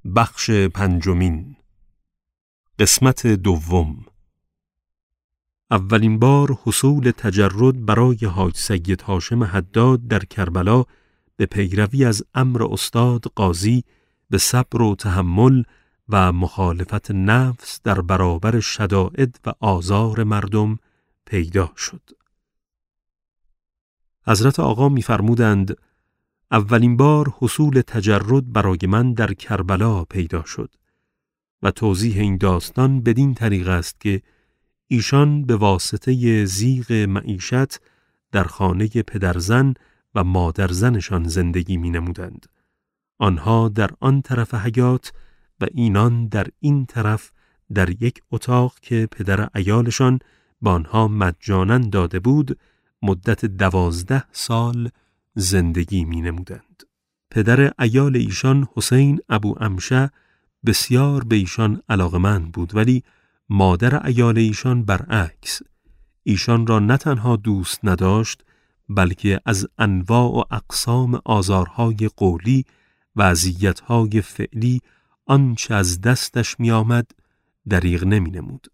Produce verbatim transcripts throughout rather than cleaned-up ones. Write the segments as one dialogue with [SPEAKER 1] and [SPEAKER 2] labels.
[SPEAKER 1] بخش پنجمین، قسمت دوم. اولین بار حصول تجرد برای حاج سید هاشم حداد در کربلا به پیروی از امر استاد قاضی به صبر و تحمل و مخالفت نفس در برابر شدائد و آزار مردم پیدا شد. حضرت آقا می فرمودند اولین بار حصول تجرد برای من در کربلا پیدا شد و توضیح این داستان بدین طریق است که ایشان به واسطه زیغ معیشت در خانه پدرزن و مادرزنشان زندگی می نمودند. آنها در آن طرف حیاط و اینان در این طرف در یک اتاق که پدر عیالشان با آنها مجانا داده بود مدت دوازده سال زندگی می نمودند. پدر عیال ایشان حسین ابو امشه بسیار به ایشان علاقمند بود، ولی مادر عیال ایشان برعکس ایشان را نه تنها دوست نداشت بلکه از انواع و اقسام آزارهای قولی و اذیت‌های فعلی آنچه از دستش می آمد دریغ نمی نمود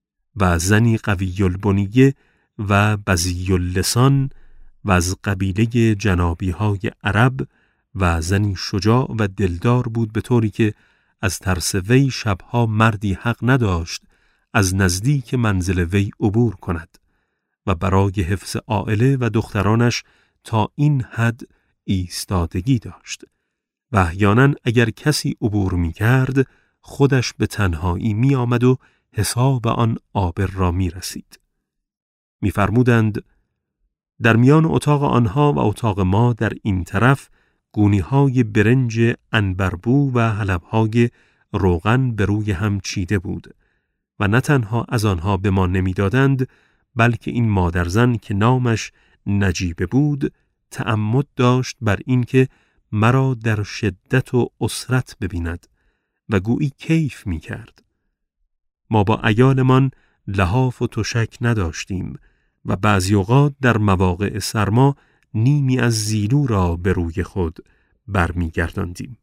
[SPEAKER 1] و زنی قوی البنیه و بذی اللسان و از قبیله جنابی های عرب و زنی شجاع و دلدار بود، به طوری که از ترس وی شبها مردی حق نداشت از نزدیک منزل وی عبور کند و برای حفظ عائله و دخترانش تا این حد ایستادگی داشت و احیانا اگر کسی عبور می کرد خودش به تنهایی می آمد و حساب آن عابر را می رسید. می فرمودند در میان اتاق آنها و اتاق ما در این طرف گونی‌های برنج عنبربو و حلب‌های روغن به روی هم چیده بود و نه تنها از آنها به ما نمی‌دادند بلکه این مادرزن که نامش نجیبه بود تعمد داشت بر این که مرا در شدت و اسرت ببیند و گویی کیف می‌کرد. ما با عیالمان لحاف و تشک نداشتیم و بعضی اوقات در مواقع سرما نیمی از زیلو را به روی خود برمیگرداندیم.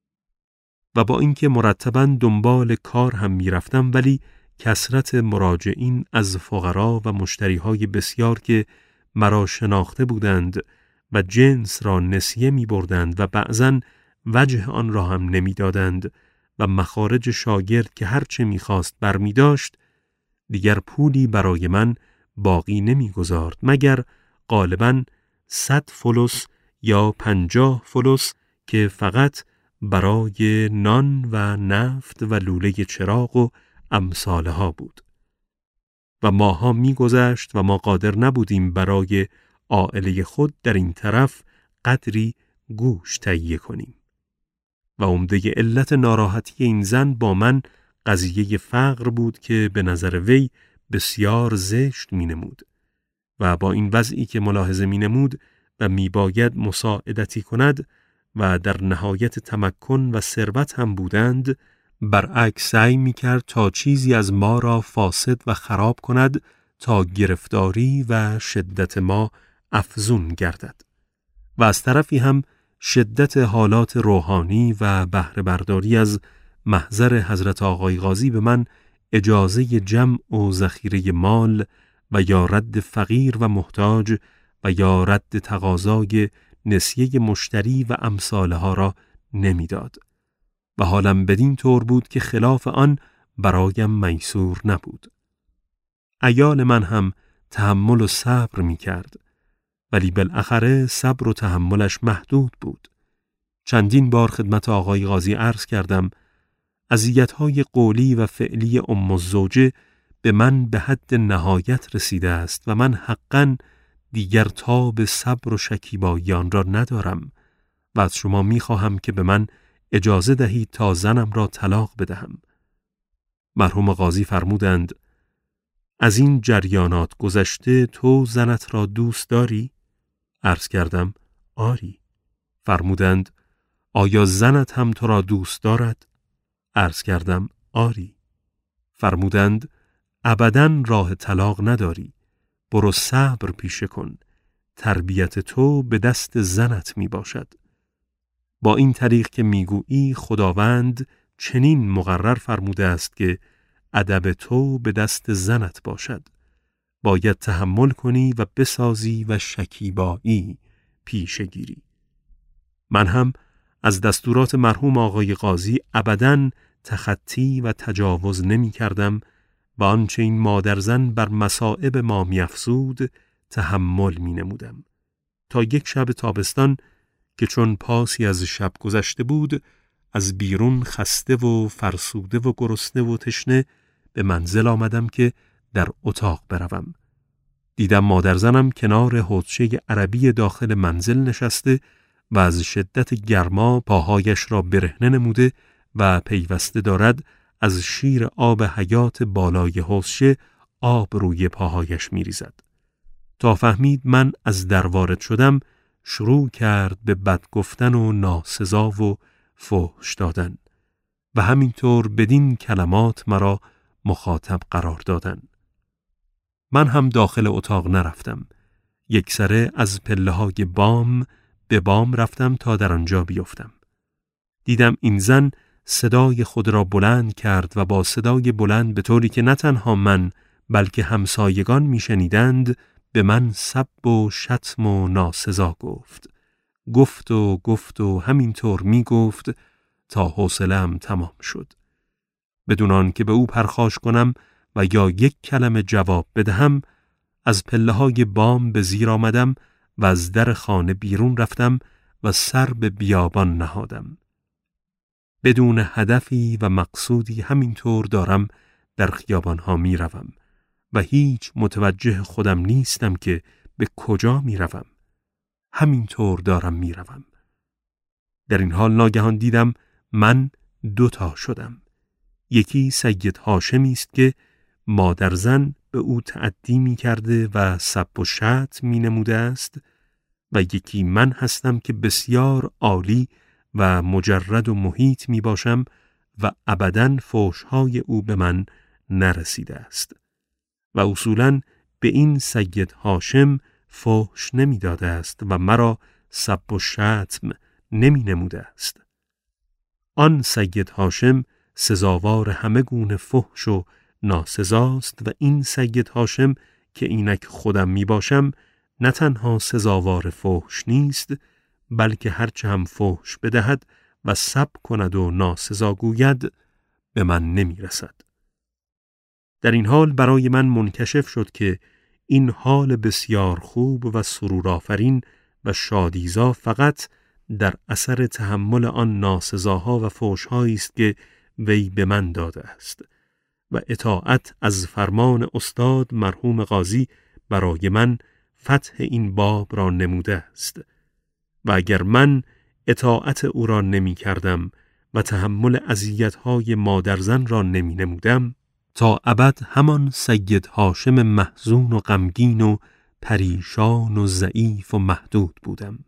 [SPEAKER 1] و با اینکه مرتباً دنبال کار هم میرفتم ولی کثرت مراجعین از فقرا و مشتریهای بسیار که مرا شناخته بودند و جنس را نسیه می بردند و بعضاً وجه آن را هم نمی دادند و مخارج شاگرد که هرچه می خواست بر می داشت دیگر پولی برای من باقی نمی گذارد مگر غالباً صد فلس یا پنجاه فلس که فقط برای نان و نفت و لوله چراغ و امثاله ها بود و ماها می گذشت و ما قادر نبودیم برای عائله خود در این طرف قدری گوش تهیه کنیم و عمده علت ناراحتی این زن با من قضیه فقر بود که به نظر وی بسیار زشت می نمود و با این وضعی که ملاحظه می نمود و می باید مساعدتی کند و در نهایت تمکن و ثروت هم بودند برعکس سعی می کرد تا چیزی از ما را فاسد و خراب کند تا گرفتاری و شدت ما افزون گردد و از طرفی هم شدت حالات روحانی و بهره برداری از محضر حضرت آقای قاضی به من اجازه جمع و ذخیره مال و یا رد فقیر و محتاج و یا رد تقاضای نسیه مشتری و امثاله ها را نمیداد و حالم بدین طور بود که خلاف آن برایم میسور نبود. عیال من هم تحمل و صبر می کرد ولی بالاخره صبر و تحملش محدود بود. چندین بار خدمت آقای قاضی عرض کردم اذیت‌های قولی و فعلی ام الزوجه به من به حد نهایت رسیده است و من حقاً دیگر تاب صبر و شکیبایی آن را ندارم و از شما می‌خواهم که به من اجازه دهید تا زنم را طلاق بدهم. مرحوم قاضی فرمودند از این جریانات گذشته تو زنت را دوست داری؟ عرض کردم آری. فرمودند آیا زنت هم تو را دوست دارد؟ عرض کردم آری. فرمودند ابداً راه طلاق نداری، برو صبر پیشه کن، تربیت تو به دست زنت می باشد. با این طریق که میگویی خداوند چنین مقرر فرموده است که ادب تو به دست زنت باشد، باید تحمل کنی و بسازی و شکیبایی پیشه گیری. من هم از دستورات مرحوم آقای قاضی ابداً تخطی و تجاوز نمی کردم و آنچه این مادرزن بر مصائب ما می افزود تحمل می نمودم. تا یک شب تابستان که چون پاسی از شب گذشته بود، از بیرون خسته و فرسوده و گرسنه و تشنه به منزل آمدم که در اتاق بروم. دیدم مادرزنم کنار حوضچه عربی داخل منزل نشسته و از شدت گرما پاهایش را برهنه نموده و پیوسته دارد از شیر آب حیات بالای حوضچه آب روی پاهایش می‌ریزد. تا فهمید من از در وارد شدم، شروع کرد به بد گفتن و ناسزا و فحش دادن و همینطور بدین کلمات مرا مخاطب قرار دادن. من هم داخل اتاق نرفتم. یک سره از پله های بام به بام رفتم تا در آنجا بیفتم. دیدم این زن صدای خود را بلند کرد و با صدای بلند به طوری که نه تنها من بلکه همسایگان میشنیدند به من سب و شتم و ناسزا گفت. گفت و گفت و همینطور می گفت تا حوصله‌ام تمام شد. بدون آن که به او پرخاش کنم و یا یک کلمه جواب بدهم، از پله های بام به زیر آمدم و از در خانه بیرون رفتم و سر به بیابان نهادم. بدون هدفی و مقصودی همینطور دارم در خیابانها می روم و هیچ متوجه خودم نیستم که به کجا می روم. همینطور دارم می روم. در این حال ناگهان دیدم من دوتا شدم. یکی سید هاشمی است که مادرزن به او تعدی می کرده و سب و شتم می نموده است و یکی من هستم که بسیار عالی و مجرد و محیط می باشم و ابداً فحش‌های او به من نرسیده است و اصولاً به این سید هاشم فحش نمی داده است و مرا سب و شتم نمی نموده است. آن سید هاشم سزاوار همه گونه فحش و ناسزاست و این سید هاشم که اینک خودم می باشم نه تنها سزاوار فحش نیست، بلکه هرچه هم فحش بدهد و سب کند و ناسزا گوید به من نمی رسد. در این حال برای من منکشف شد که این حال بسیار خوب و سرورآفرین و شادیزا فقط در اثر تحمل آن ناسزاها و فحش‌هایی است که وی به من داده است و اطاعت از فرمان استاد مرحوم قاضی برای من فتح این باب را نموده است و اگر من اطاعت او را نمی کردم و تحمل اذیت‌های مادرزن را نمی نمودم، تا ابد همان سید هاشم محزون و غمگین و پریشان و ضعیف و محدود بودم.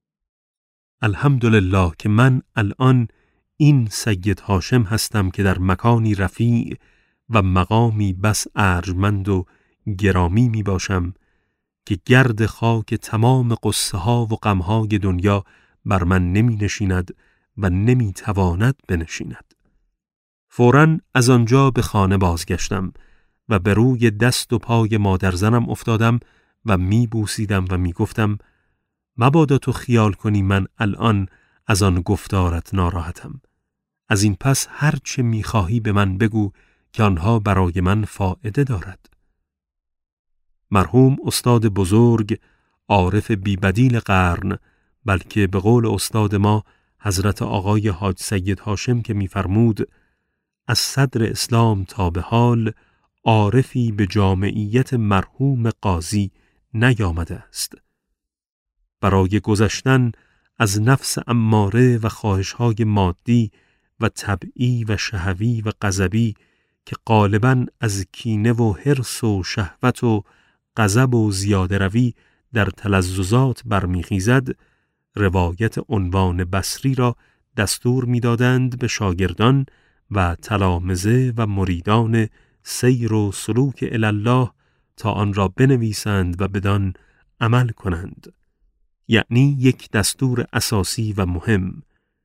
[SPEAKER 1] الحمدلله که من الان این سید هاشم هستم که در مکانی رفیع و مقامی بس ارجمند و گرامی می باشم که گرد خاک تمام قصه ها و غم های دنیا بر من نمی نشیند و نمی تواند بنشیند. فوراً از آنجا به خانه بازگشتم و به روی دست و پای مادرزنم افتادم و می بوسیدم و می گفتم مبادا تو خیال کنی من الان از آن گفتارت ناراحتم. از این پس هر چه می خواهی به من بگو که آنها برای من فایده دارد. مرحوم استاد بزرگ، عارف بی‌بدیل قرن، بلکه به قول استاد ما حضرت آقای حاج سید هاشم که می‌فرمود از صدر اسلام تا به حال عارفی به جامعیت مرحوم قاضی نیامده است. برای گذشتن از نفس اماره و خواهش‌های مادی و طبعی و شهوی و غضبی که غالباً از کینه و حرص و شهوت و غضب و زیاده روی در تلذذات برمیخیزد، روایت عنوان بصری را دستور می‌دادند به شاگردان و تلامذه و مریدان سیر و سلوک الله تا آن را بنویسند و بدان عمل کنند. یعنی یک دستور اساسی و مهم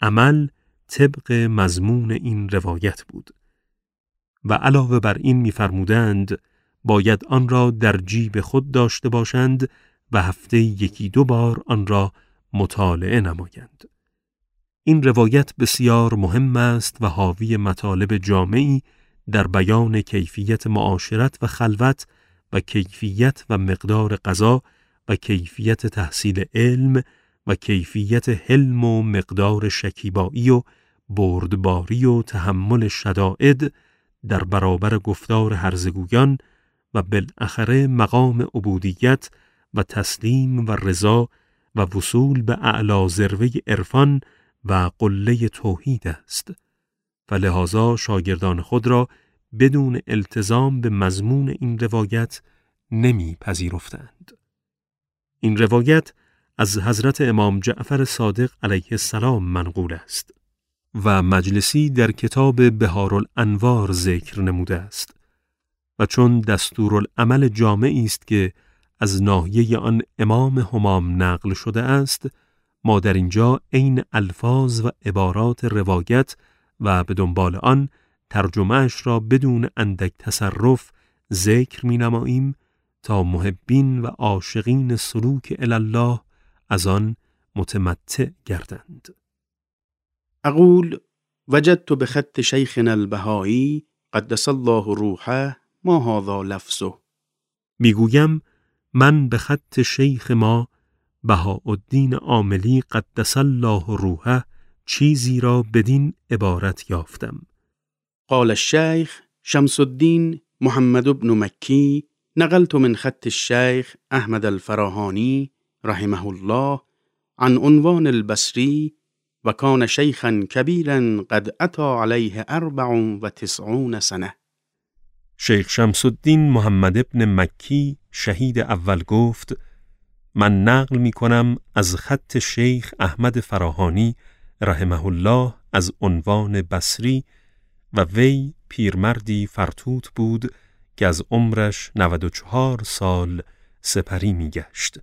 [SPEAKER 1] عمل طبق مضمون این روایت بود. و علاوه بر این می‌فرمودند باید آن را در جیب خود داشته باشند و هفته یکی دو بار آن را مطالعه نمایند. این روایت بسیار مهم است و حاوی مطالب جامعی در بیان کیفیت معاشرت و خلوت و کیفیت و مقدار غذا و کیفیت تحصیل علم و کیفیت حلم و مقدار شکیبایی و بردباری و تحمل شدائد در برابر گفتار هرزگویان و بالاخره مقام عبودیت و تسلیم و رضا و وصول به اعلی ذروه عرفان و قله توحید است. فلذا شاگردان خود را بدون التزام به مضمون این روایت نمی پذیرفتند. این روایت از حضرت امام جعفر صادق علیه السلام منقول است و مجلسی در کتاب بهارالانوار ذکر نموده است و چون دستورالعمل جامعی است که از ناحیه آن امام همام نقل شده است، ما در اینجا عین الفاظ و عبارات روایت و به دنبال آن ترجمهش را بدون اندک تصرف ذکر می نماییم تا محبین و عاشقین سلوک الله از آن متمتع گردند.
[SPEAKER 2] اقول وجدت بخط شیخنا البهایی قدس الله روحه ما هذا لفظه.
[SPEAKER 1] میگویم من به خط شیخ ما بهاءالدین عاملی قدس الله روحه چیزی را بدین عبارت یافتم.
[SPEAKER 2] قال الشيخ شمس الدين محمد بن مكي نقلت من خط الشيخ أحمد الفراهاني رحمه الله عن عنوان البصري وكان شيخا كبيرا قد أتى عليه أربع وتسعون سنة.
[SPEAKER 1] شیخ شمس الدین محمد ابن مکی شهید اول گفت من نقل می کنم از خط شیخ احمد فراهانی رحمه الله از عنوان بصری و وی پیرمردی فرتوت بود که از عمرش نود و چهار سال سپری می گشت.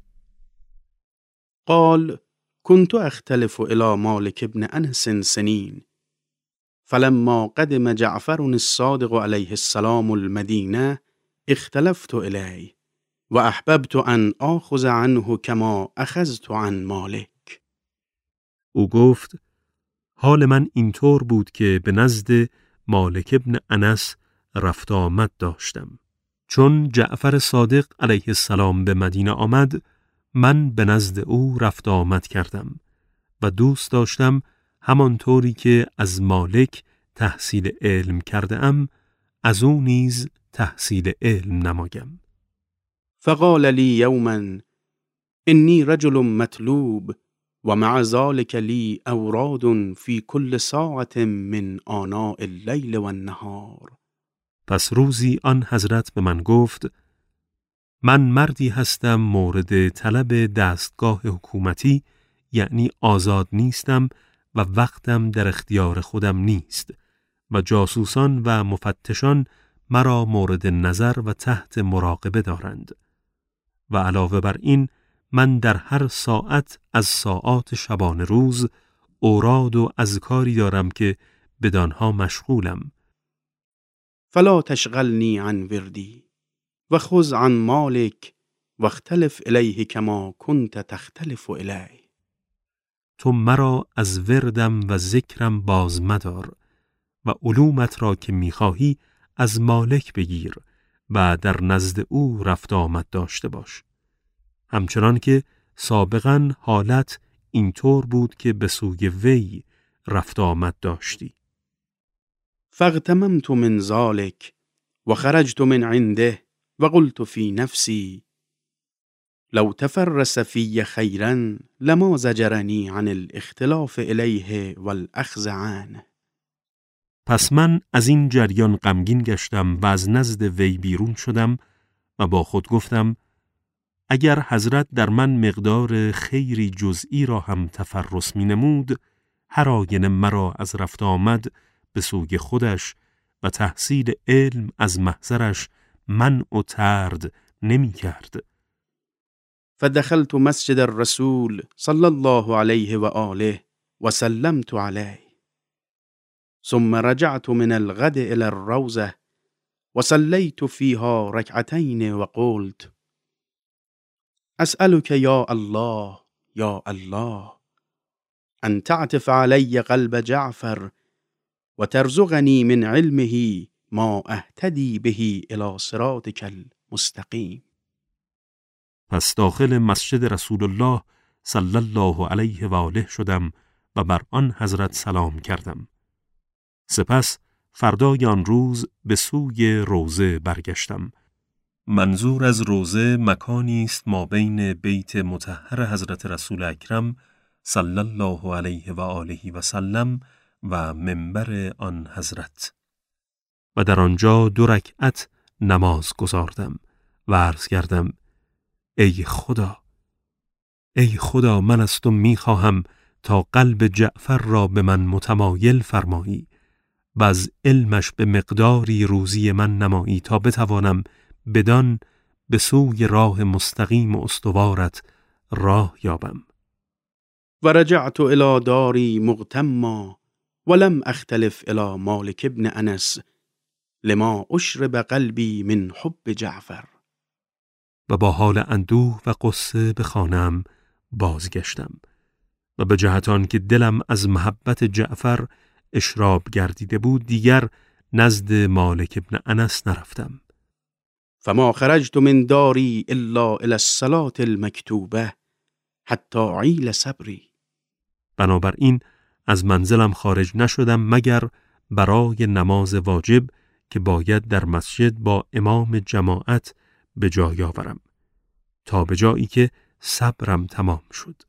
[SPEAKER 2] قال كنت أختلف إلى مالك بن أنس سنين فلما قدم جعفر الصادق عليه السلام المدينة اختلفت إليه وأحببت أن آخذ عنه كما أخذت عن مالك.
[SPEAKER 1] او گفت حال من اینطور بود که به نزد مالک ابن انس رفت آمد داشتم. چون جعفر صادق علیه السلام به مدینه آمد، من به نزد او رفت آمد کردم و دوست داشتم همانطوری که از مالک تحصیل علم کرده ام، از او نیز تحصیل علم نمایم.
[SPEAKER 2] فقال لي يوما إني رجل مطلوب ومع ذلك لي أوراد في كل ساعة من آناء الليل والنهار.
[SPEAKER 1] پس روزی آن حضرت به من گفت من مردی هستم مورد طلب دستگاه حکومتی، یعنی آزاد نیستم و وقتم در اختیار خودم نیست و جاسوسان و مفتشان مرا مورد نظر و تحت مراقبه دارند و علاوه بر این من در هر ساعت از ساعات شبانه روز اوراد و اذکاری دارم که بدانها مشغولم.
[SPEAKER 2] فلا تشغلني عن وردي وخذ عن مالك واختلف إليه كما كنت تختلف إليه.
[SPEAKER 1] تو مرا از وردم و ذکرم باز مدار و علومت را که میخواهی از مالک بگیر و در نزد او رفت آمد داشته باش، همچنان که سابقاً حالت اینطور بود که به سوی وی رفت آمد داشتی.
[SPEAKER 2] فاغتممت من ذلك وخرجت من عنده وقلت في نفسي لو تفرس في خيرا لما زجرني عن الاختلاف إليه والأخذ عنه.
[SPEAKER 1] پس من از این جریان غمگین گشتم و از نزد وی بیرون شدم و با خود گفتم اگر حضرت در من مقدار خیری جزئی را هم تفرس می نمود، هر آینه مرا از رفت آمد به سوی خودش و تحصیل علم از محضرش منع و طرد نمی کرد.
[SPEAKER 2] فدخلت مسجد الرسول صلى الله عليه وآله وسلمت عليه ثم رجعت من الغد إلى الروضة وصليت فيها ركعتين وقلت أسألك يا الله يا الله أن تعطف علي قلب جعفر وترزقني من علمه ما اهتدي به إلى صراطك المستقیم.
[SPEAKER 1] پس داخل مسجد رسول الله صلی الله علیه و آله شدم و بر آن حضرت سلام کردم. سپس فردای آن روز به سوی روضه برگشتم. منظور از روضه مکانی است ما بین بیت مطهر حضرت رسول اکرم صلی الله علیه و آله و سلم و منبر آن حضرت، و در آنجا دو رکعت نماز گزاردم و عرض کردم ای خدا، ای خدا، من از تو می خواهم تا قلب جعفر را به من متمایل فرمایی و از علمش به مقداری روزی من نمایی تا بتوانم بدان به سوی راه مستقیم و استوارت راه یابم.
[SPEAKER 2] و رجعت الى داری مغتما ولم اختلف الى مالک ابن انس لما اشرب قلبی من حب جعفر.
[SPEAKER 1] و با حال اندوه و قصه به خانه‌ام بازگشتم و به جهت آن که دلم از محبت جعفر اشراب گردیده بود دیگر نزد مالک ابن انس نرفتم.
[SPEAKER 2] فما خرجت من داری الا الى الصلاة المکتوبه حتی عیل صبری.
[SPEAKER 1] بنابراین از منزلم خارج نشدم مگر برای نماز واجب که باید در مسجد با امام جماعت به جای آورم تا به جایی که صبرم تمام شد.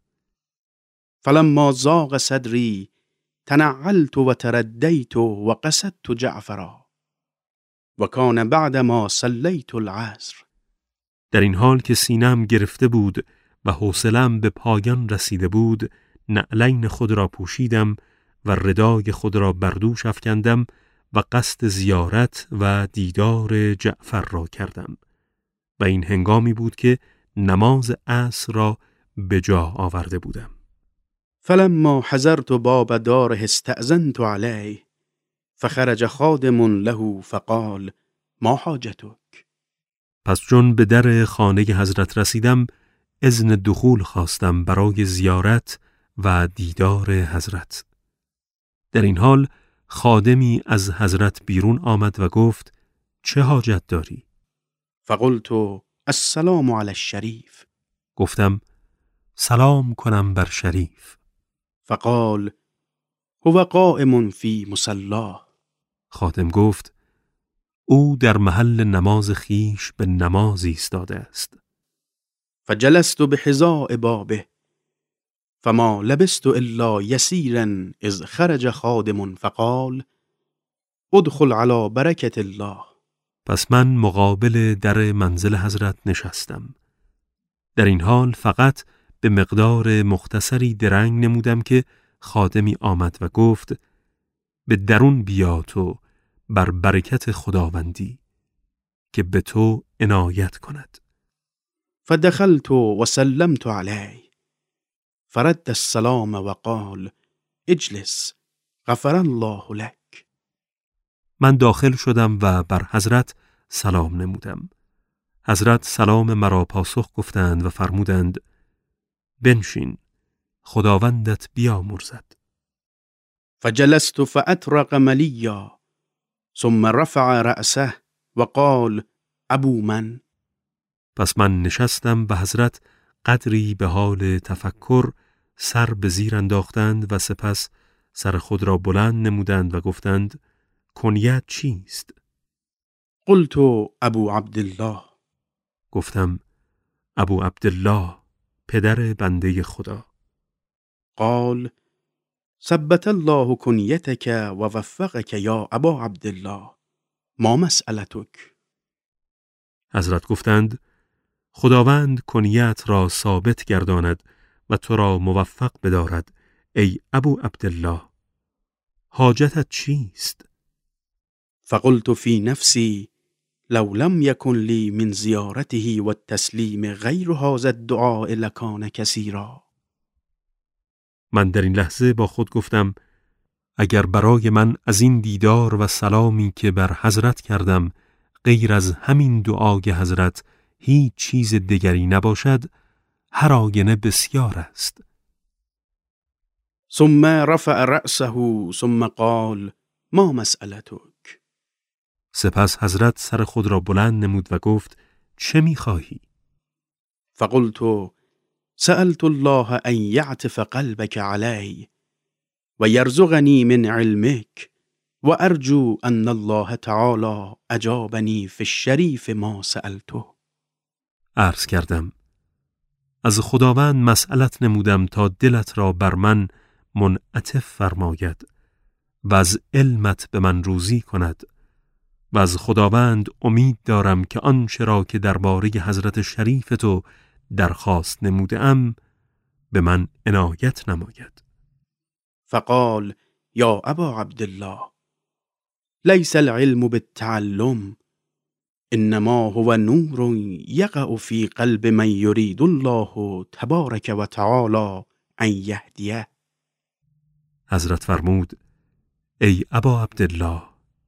[SPEAKER 2] فلما ضاق صدری تنعلت و تردیت و قصدت جعفرا و کان بعد ما صلیت العصر.
[SPEAKER 1] در این حال که سینه‌ام گرفته بود و حوصله‌ام به پایان رسیده بود، نعلین خود را پوشیدم و ردای خود را بر دوش افکندم و قصد زیارت و دیدار جعفر را کردم و این هنگامی بود که نماز عصر را به جا آورده بودم.
[SPEAKER 2] فلما حضرت باب داره استأذنت علیه فخرج خادم له فقال ما حاجتک.
[SPEAKER 1] پس چون به در خانه حضرت رسیدم اذن دخول خواستم برای زیارت و دیدار حضرت. در این حال خادمی از حضرت بیرون آمد و گفت چه حاجت داری؟
[SPEAKER 2] فقلت السلام علی الشریف.
[SPEAKER 1] گفتم سلام کنم بر شریف.
[SPEAKER 2] فقال هو قائم فی مصلاه.
[SPEAKER 1] خادم گفت او در محل نماز خیش به نماز ایستاده است.
[SPEAKER 2] فجلست بحذاء بابه فما لبست الا یسیرا اذ خرج خادم فقال ادخل علی برکت الله.
[SPEAKER 1] پس من مقابل در منزل حضرت نشستم. در این حال فقط به مقدار مختصری درنگ نمودم که خادمی آمد و گفت به درون بیا تو بر برکت خداوندی که به تو عنایت کند.
[SPEAKER 2] فدخلت و سلمت علیه فرد السلام و قال اجلس غفر الله لك.
[SPEAKER 1] من داخل شدم و بر حضرت سلام نمودم. حضرت سلام مرا پاسخ گفتند و فرمودند بنشین، خداوندت بیامرزد.
[SPEAKER 2] فجلست فأطرق ملیا ثم رفع رأسه و قال ابو من.
[SPEAKER 1] پس من نشستم و حضرت قدری به حال تفکر سر به زیر انداختند و سپس سر خود را بلند نمودند و گفتند کنیت چیست؟
[SPEAKER 2] قلت ابو عبدالله.
[SPEAKER 1] گفتم ابو عبدالله، پدر بنده خدا.
[SPEAKER 2] قال ثبت الله کنیتک و وفقک یا ابا عبدالله ما مسئلتک.
[SPEAKER 1] حضرت گفتند خداوند کنیت را ثابت گرداند و تو را موفق بدارد ای ابو عبدالله، حاجتت چیست؟
[SPEAKER 2] فقلت فی نفسی لو لم یکن لی من زیارته و التسلیم غیر هذا الدعاء لکان کثیرا.
[SPEAKER 1] من در این لحظه با خود گفتم اگر برای من از این دیدار و سلامی که بر حضرت کردم غیر از همین دعای حضرت هیچ چیز دیگری نباشد، هر آینه بسیار است.
[SPEAKER 2] ثم رفع رأسه ثم قال ما مسئلتک.
[SPEAKER 1] سپس حضرت سر خود را بلند نمود و گفت چه می‌خواهی؟
[SPEAKER 2] فقلت سألت الله أن يعطف قلبك علي ويرزقني من علمك وأرجو أن الله تعالى أجابني في الشريف ما سألته.
[SPEAKER 1] عرض کردم از خداوند مسئلت نمودم تا دلت را بر من منعطف فرماید و از علمت به من روزی کند و از خداوند امید دارم که آنچه را که درباره حضرت شریف تو درخواست نموده ام به من عنایت نماید.
[SPEAKER 2] فقال یا ابا عبدالله ليس العلم بالتعلم انما هو نور يقع في قلب من يريد الله تبارك و تعالى ان يهديه.
[SPEAKER 1] حضرت فرمود ای ابا عبدالله،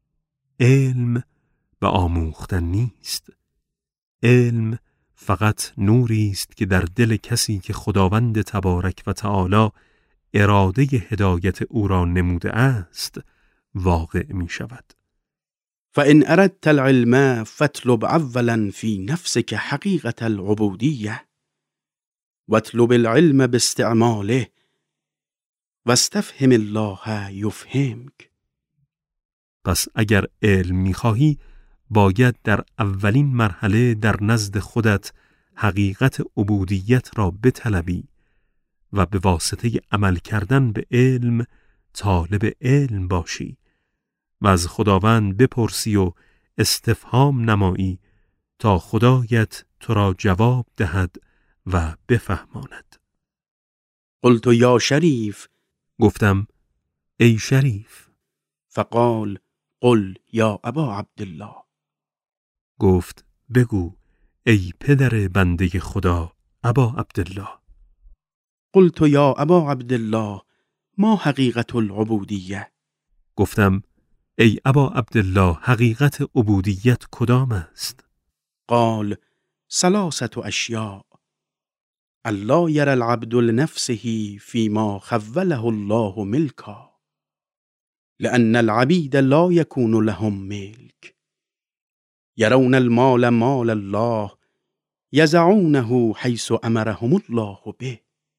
[SPEAKER 1] علم به آموختن نیست. علم فقط نوری است که در دل کسی که خداوند تبارک و تعالی اراده هدایت او را نموده است واقع می شود.
[SPEAKER 2] فإن أردت العلم فاطلب اولا في نفسك حقيقة العبودية واطلب العلم باستعماله واستفهم الله يفهمك.
[SPEAKER 1] پس اگر علم می خواهی باید در اولین مرحله در نزد خودت حقیقت عبودیت را بطلبی و به واسطه عمل کردن به علم طالب علم باشی و از خداوند بپرسی و استفهام نمایی تا خدایت تو را جواب دهد و بفهماند.
[SPEAKER 2] قلت یا شریف،
[SPEAKER 1] گفتم ای شریف.
[SPEAKER 2] فقال قل یا ابا عبدالله.
[SPEAKER 1] گفت بگو ای پدر بنده خدا ابا عبدالله.
[SPEAKER 2] قلت یا ابا عبدالله ما حقیقت العبودیه.
[SPEAKER 1] گفتم ای ابا عبدالله حقیقت عبودیت کدام است؟
[SPEAKER 2] قال ثلاثة اشیاء الله يرى العبد لنفسه فيما خوله الله ملكا لأن العبيد لا يكون لهم ملك يرون المال مال الله يزعونه حيث أمرهم الله به.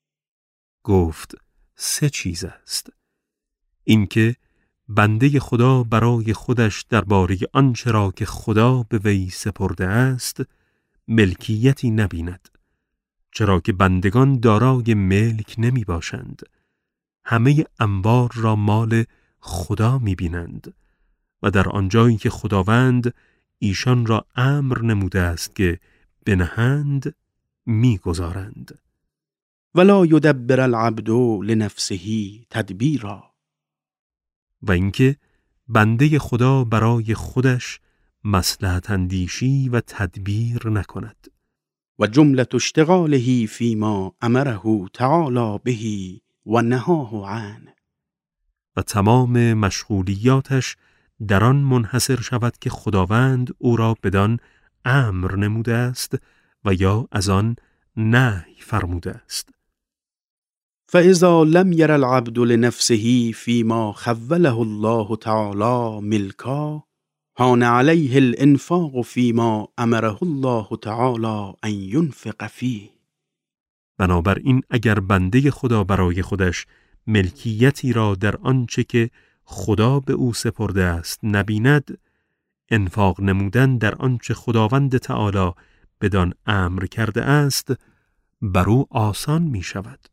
[SPEAKER 1] گفت سه چیز است. اینکه بنده خدا برای خودش درباره آنچه را که خدا به وی سپرده است ملکیتی نبیند، چرا که بندگان دارای ملک نمی باشند. همه انبار را مال خدا می بینند و در آنجایی که خداوند ایشان را امر نموده است که بنهند می گذارند.
[SPEAKER 2] ولا يدبر العبد لنفسه تدبیرا.
[SPEAKER 1] و اینکه بنده خدا برای خودش مصلحت اندیشی و تدبیر نکند.
[SPEAKER 2] و جملة اشتغاله فيما امره تعالی به و نهاه عنه.
[SPEAKER 1] و تمام مشغولیاتش در آن منحصر شود که خداوند او را بدان امر نموده است و یا از آن نهی فرموده است.
[SPEAKER 2] فاذا لم ير العبد لنفسه فيما خوله الله تعالى ملكا هان عليه الانفاق فيما امره الله تعالى ان ينفق فيه.
[SPEAKER 1] بنابراین اگر بنده خدا برای خودش ملکیتی را در آنچه که خدا به او سپرده است نبیند، انفاق نمودن در آنچه خداوند تعالی بدان امر کرده است بر او آسان می شود.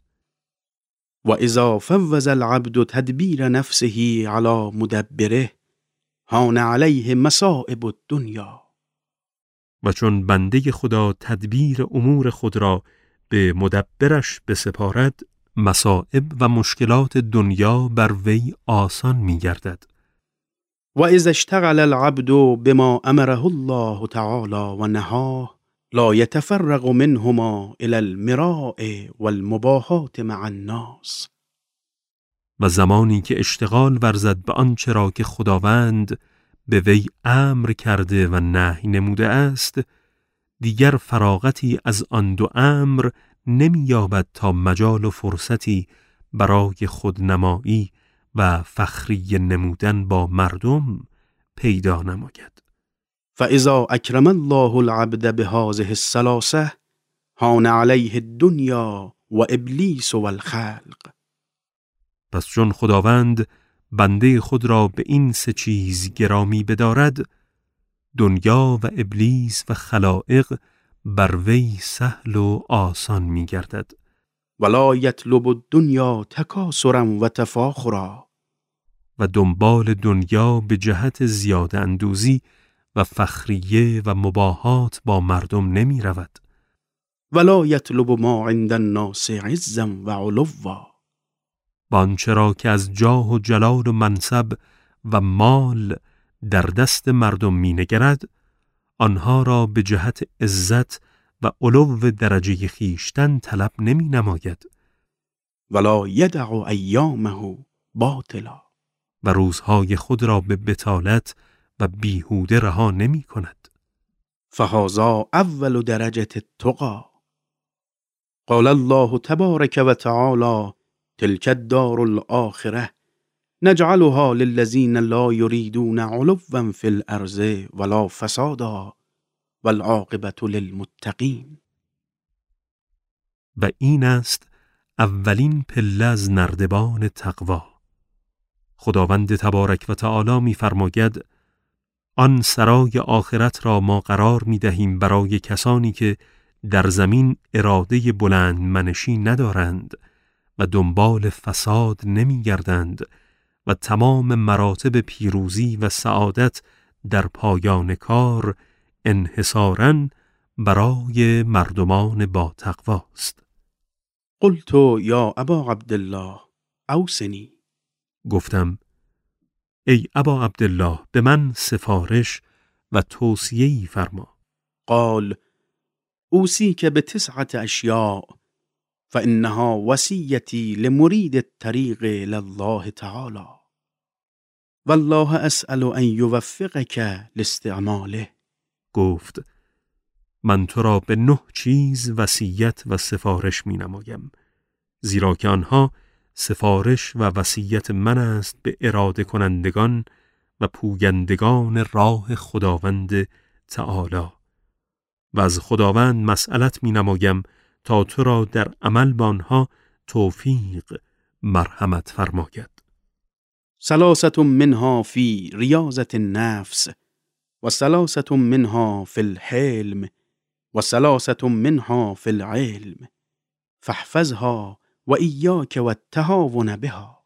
[SPEAKER 2] و اذا فوض العبد تدبیر نفسه على مدبره هان علیه مصائب الدنیا.
[SPEAKER 1] و چون بنده خدا تدبیر امور خود را به مدبرش بسپارد، مصائب و مشکلات دنیا بر وی آسان می گردد.
[SPEAKER 2] و اذا اشتغل العبد بما امره الله تعالی و نهاه لا يتفرغ منهما الى المراء والمباهات مع الناس.
[SPEAKER 1] و زمانی که اشتغال ورزد به آنچه را که خداوند به وی امر کرده و نهی نموده است، دیگر فراغتی از آن دو امر نمی یابد تا مجال و فرصتی برای خودنمایی و فخری نمودن با مردم پیدا نماید.
[SPEAKER 2] فاذا اکرم الله العبد بهذه الثلاثه هان علیه الدنیا و ابلیس و الخلق.
[SPEAKER 1] پس چون خداوند بنده خود را به این سه چیز گرامی بدارد، دنیا و ابلیس و خلائق بر وی سهل و آسان می گردد.
[SPEAKER 2] ولا یطلب الدنیا تکاثرا و تفاخرا.
[SPEAKER 1] و دنبال دنیا به جهت زیاده اندوزی و فخریه و مباهات با مردم نمی رود.
[SPEAKER 2] ولا یطلب ما عند الناس عزا و علوا.
[SPEAKER 1] بانچه را که از جاه و جلال و منصب و مال در دست مردم می نگرد، آنها را به جهت عزت و علو درجه خیشتن طلب نمی نماید.
[SPEAKER 2] ولا یدع ایامه باطلا.
[SPEAKER 1] و روزهای خود را به بطالت و بیهوده رها نمی کند.
[SPEAKER 2] فهذا اول درجة التقى. قال الله تبارك وتعالى تلك الدار الآخرة نجعلها للذين لا يريدون علوا في الأرض ولا فسادا والعاقبة للمتقين.
[SPEAKER 1] و این است اولین پله از نردبان تقوا. خداوند تبارک و تعالی می فرماید آن سرای آخرت را ما قرار می دهیم برای کسانی که در زمین اراده بلند منشی ندارند و دنبال فساد نمی گردند و تمام مراتب پیروزی و سعادت در پایان کار انحصاراً برای مردمان با تقواست.
[SPEAKER 2] قلت یا ابا عبدالله اوصنی. گفتم
[SPEAKER 1] ای ابا عبدالله به من سفارش و توصیه‌ای فرما.
[SPEAKER 2] قال اوصیک بتسعة اشیاء فانها وصیتی لمرید الطریق لله تعالی والله اسأل ان یوفقک لاستعماله.
[SPEAKER 1] گفت من تو را به نه چیز وصیت و سفارش می نمایم، زیرا که آنها سفارش و وصیت من است به اراده کنندگان و پویندگان راه خداوند تعالی، و از خداوند مسئلت می نمایم تا تو را در عمل با آنها توفیق مرحمت فرماید.
[SPEAKER 2] ثلاثة منها فی ریاضة النفس و ثلاثة منها فی الحلم و ثلاثة منها فی العلم فاحفظها و ایاک و التهاون بها.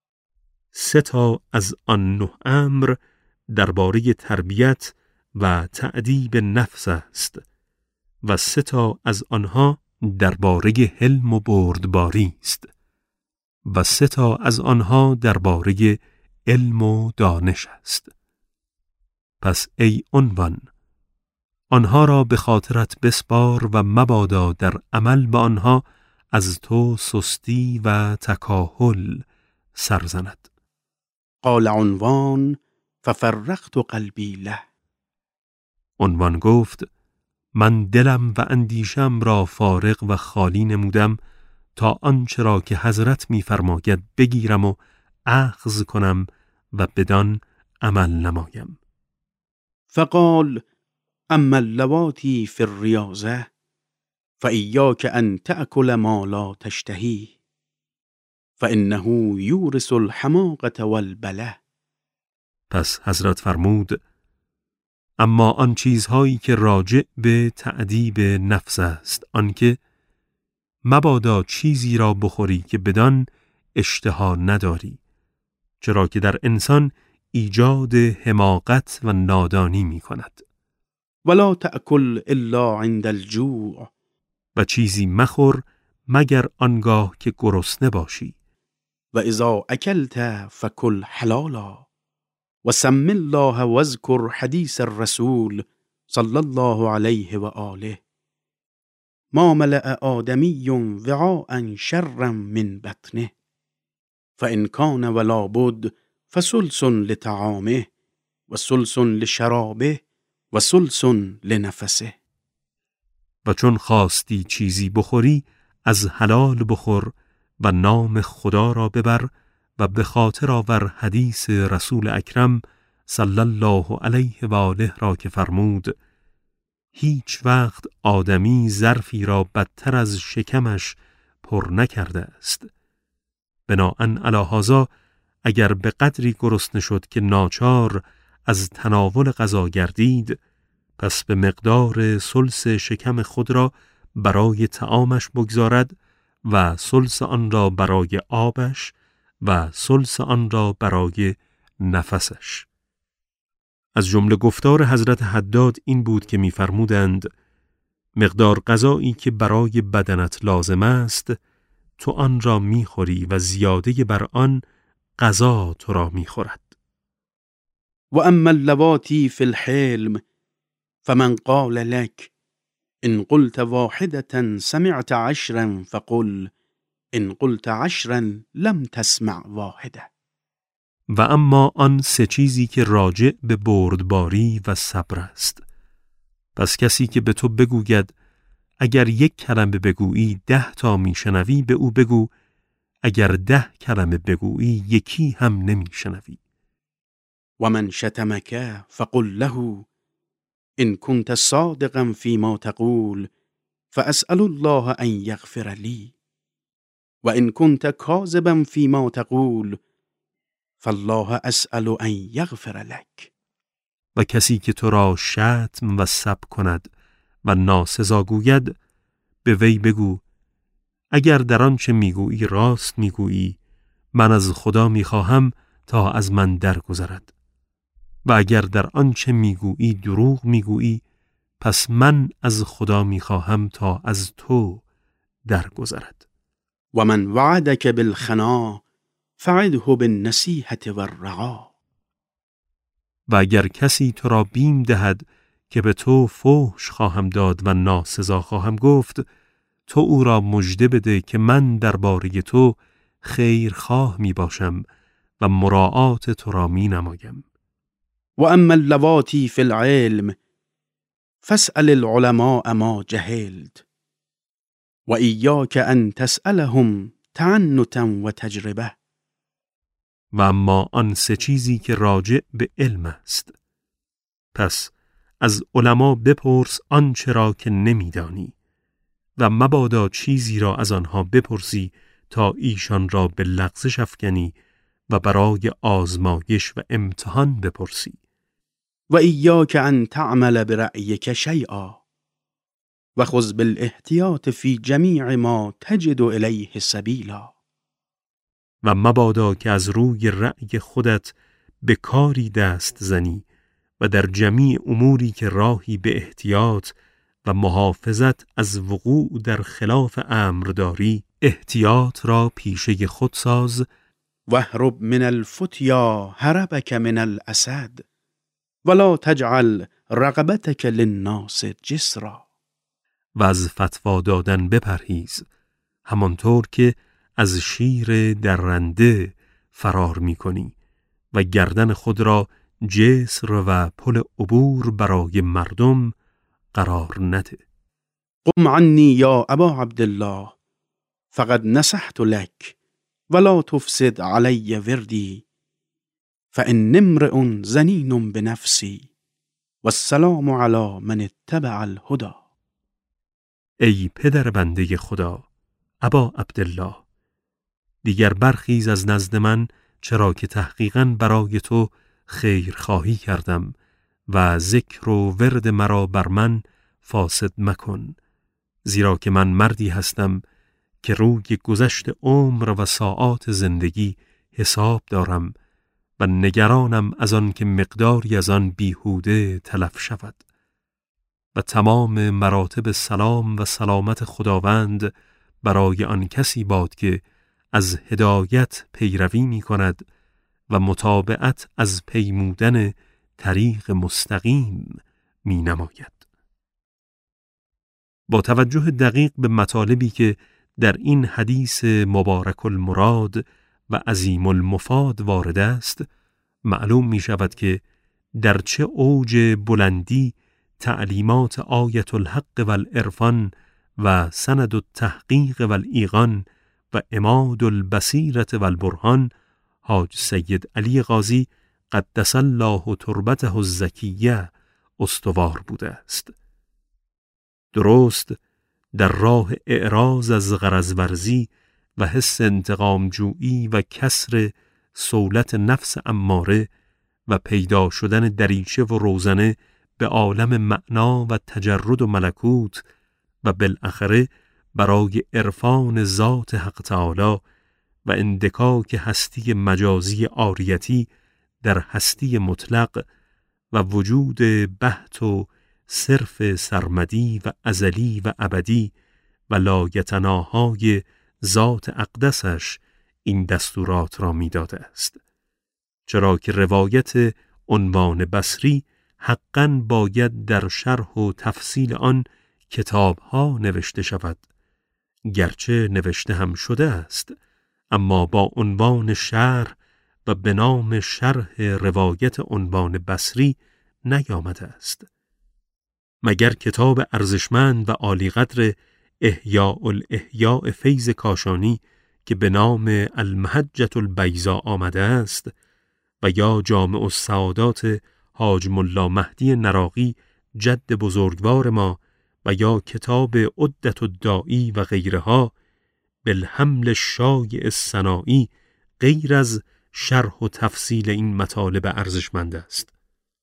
[SPEAKER 1] سه تا از آن نه امر درباره تربیت و تأدیب نفس است و سه تا از آنها درباره حلم و بردباری است و سه تا از آنها درباره علم و دانش است. پس ای عنوان، آنها را به خاطرت بسپار و مبادا در عمل به آنها از تو سستی و تکاهل سرزند.
[SPEAKER 2] قال عنوان ففرقت قلبی له.
[SPEAKER 1] عنوان گفت من دلم و اندیشم را فارغ و خالی نمودم تا آنچه را که حضرت می‌فرماید بگیرم و اخذ کنم و بدان عمل نمایم.
[SPEAKER 2] فقال اما اللواتی فی الریاضه فإیاک ان تأکل ما لا تشتهی فإنه یورث الحماقة والبله.
[SPEAKER 1] پس حضرت فرمود اما آن چیزهایی که راجع به تأدیب نفس است، آنکه مبادا چیزی را بخوری که بدان اشتها نداری، چرا که در انسان ایجاد حماقت و نادانی می کند.
[SPEAKER 2] ولا تأکل الا عند الجوع.
[SPEAKER 1] و چیزی مخور مگر آنگاه که گرسنه باشی.
[SPEAKER 2] و اذا اکلت فکل حلالا و سم الله و اذکر حدیث الرسول صلی الله علیه و آله ما ملأ آدمی وعاء شرا من بطنه فإن كان ولا بد فثلث لطعامه و ثلث لشرابه و ثلث لنفسه.
[SPEAKER 1] و چون خواستی چیزی بخوری از حلال بخور و نام خدا را ببر و به خاطر آور حدیث رسول اکرم صلی الله علیه و آله را که فرمود: هیچ وقت آدمی ظرفی را بدتر از شکمش پر نکرده است. بنااً علی هذا اگر به قدری گرسنه شد که ناچار از تناول غذا گردید، پس به مقدار ثلث شکم خود را برای طعامش بگذارد و ثلث آن را برای آبش و ثلث آن را برای نفسش. از جمله گفتار حضرت حداد این بود که می‌فرمودند: مقدار غذایی که برای بدنت لازم است تو آن را می‌خوری و زیاده بر آن غذا تو را می‌خورد.
[SPEAKER 2] و اما اللواتی فی الحلم فمن قال لك ان قلت واحدة سمعت عشرا فقل ان قلت عشرا لم تسمع واحدة.
[SPEAKER 1] و اما آن سه چیزی که راجع به بردباری و صبر است. پس کسی که به تو بگوید اگر یک کلمه بگویی ده تا میشنوی، به او بگو اگر ده کلمه بگویی یکی هم نمیشنوی.
[SPEAKER 2] و من شتمك فقل له ان كنت صادقا فيما تقول فاسأل الله ان يغفر لي و ان كنت كاذبا فيما تقول فالله اسأل ان یغفر لك.
[SPEAKER 1] و کسی که تو را شتم و سب کند و ناسزا گوید، به وی بگو اگر در آنچه میگویی راست میگویی، من از خدا میخواهم تا از من درگذرد، و اگر در آنچه میگویی دروغ میگویی، پس من از خدا میخواهم تا از تو درگذرد.
[SPEAKER 2] و من وعدك بالخنا فعده بالنصیحة والرعا.
[SPEAKER 1] و اگر کسی تو را بیم دهد که به تو فحش خواهم داد و ناسزا خواهم گفت، تو او را مژده بده که من درباره تو خیرخواه می باشم و مراعات تو را می نمایم.
[SPEAKER 2] و اما اللواتی فی العلم فاسأل العلماء ما جهلت و ایاک ان تسألهم تعنتا و تجربه.
[SPEAKER 1] و اما آن سه چیزی که راجع به علم است، پس از علما بپرس آنچه را که نمیدانی و مبادا چیزی را از آنها بپرسی تا ایشان را به لغزش افکنی و برای آزمایش و امتحان بپرسی.
[SPEAKER 2] و ایاک ان تعمل برأیک شیئا و خذ بالاحتیاط فی جمیع ما تجد الیه سبیلا.
[SPEAKER 1] و مبادا که از روی رأی خودت به کاری دست زنی و در جمیع اموری که راهی به احتیاط و محافظت از وقوع در خلاف امر داری، احتیاط را پیشه خود ساز.
[SPEAKER 2] واهرب من الفتیا هربک من الاسد ولا تجعل رغبتک للناس جسرا.
[SPEAKER 1] و از فتوا دادن بپرهیز، همانطور که از شیر درنده فرار می کنی و گردن خود را جسر و پل عبور برای مردم قرار نده.
[SPEAKER 2] قم عنی یا ابا عبدالله فقد نصحت لك ولا تفسد علی وردی فان امرئ زنین بنفسی والسلام علی من اتبع الهدى.
[SPEAKER 1] ای پدر بنده خدا ابا عبدالله، دیگر برخیز از نزد من، چرا که تحقیقاً برای تو خیر خواهی کردم و ذکر و ورد مرا بر من فاسد مکن، زیرا که من مردی هستم که روی گذشت عمر و ساعات زندگی حساب دارم و نگرانم از آن که مقداری از آن بیهوده تلف شود. و تمام مراتب سلام و سلامت خداوند برای آن کسی باد که از هدایت پیروی می کند و متابعت از پیمودن طریق مستقیم می نماید. با توجه دقیق به مطالبی که در این حدیث مبارک المراد و عظیم المفاد وارد است، معلوم می شود که در چه اوج بلندی تعلیمات آیت الحق و العرفان و سند التحقیق و الایقان و عماد البصیرة و البرهان حاج سید علی قاضی قدس الله تربته الزکیه استوار بوده است. درست در راه اعراض از غرض ورزی و حس انتقام جویی و کسر سولت نفس اماره و پیدا شدن دریچه و روزنه به عالم معنا و تجرد و ملکوت و بالاخره برای عرفان ذات حق تعالی و اندکاک هستی مجازی عاریتی در هستی مطلق و وجود بحت و صرف سرمدی و ازلی و ابدی و لایتناهای ذات اقدسش این دستورات را می‌داده است. چرا که روایت عنوان بصری حقاً باید در شرح و تفصیل آن کتاب‌ها نوشته شود، گرچه نوشته هم شده است، اما با عنوان شرح و به نام شرح روایت عنوان بصری نیامده است. مگر کتاب ارزشمند و عالی‌قدر احیاء الاحیاء فیض کاشانی که به نام المحجة البیضاء آمده است و یا جامع السعادات حاج ملا مهدی نراقی جد بزرگوار ما و یا کتاب عدة الداعی و غیرها بالحمل الشایع الثنایی غیر از شرح و تفصیل این مطالب ارزشمند است.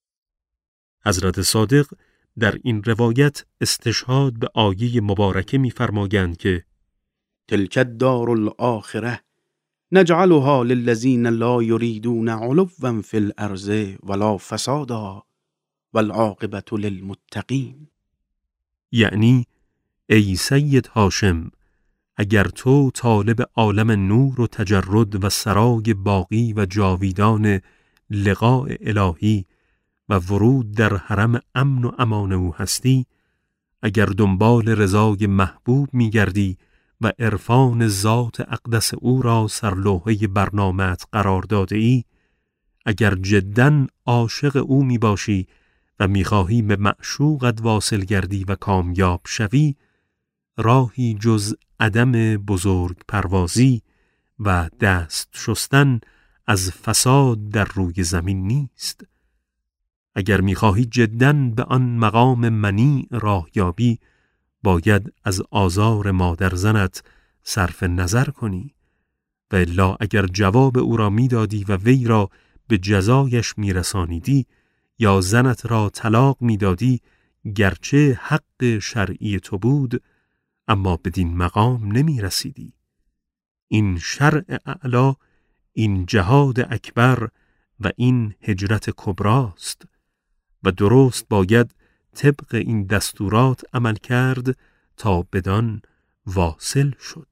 [SPEAKER 1] حضرت صادق در این روایت استشهاد به آیه مبارکه می‌فرمایند که
[SPEAKER 2] تلک الدار الآخره نجعلها للذین لا یریدون علوا فی الارض ولا فسادا والعاقبة للمتقین.
[SPEAKER 1] یعنی ای سید هاشم، اگر تو طالب عالم نور و تجرد و سرای باقی و جاویدان لقاء الهی و ورود در حرم امن و امان او هستی، اگر دنبال رضای محبوب می‌گردی و عرفان ذات اقدس او را سرلوحه برنامه‌ات قرار داده ای، اگر جداً عاشق او می باشی و می خواهی به معشوقت واصل گردی و کامیاب شوی، راهی جز عدم بزرگ پروازی و دست شستن از فساد در روی زمین نیست. اگر می خواهی جداً به آن مقام منیع راه یابی، باید از آزار مادر زنت صرف نظر کنی و الا اگر جواب او را می دادی و وی را به جزایش می رسانیدی یا زنت را طلاق می دادی، گرچه حق شرعی تو بود اما بدین مقام نمی رسیدی. این شرع اعلا، این جهاد اکبر و این هجرت کبراست و درست باید طبق این دستورات عمل کرد تا بدان واصل شد.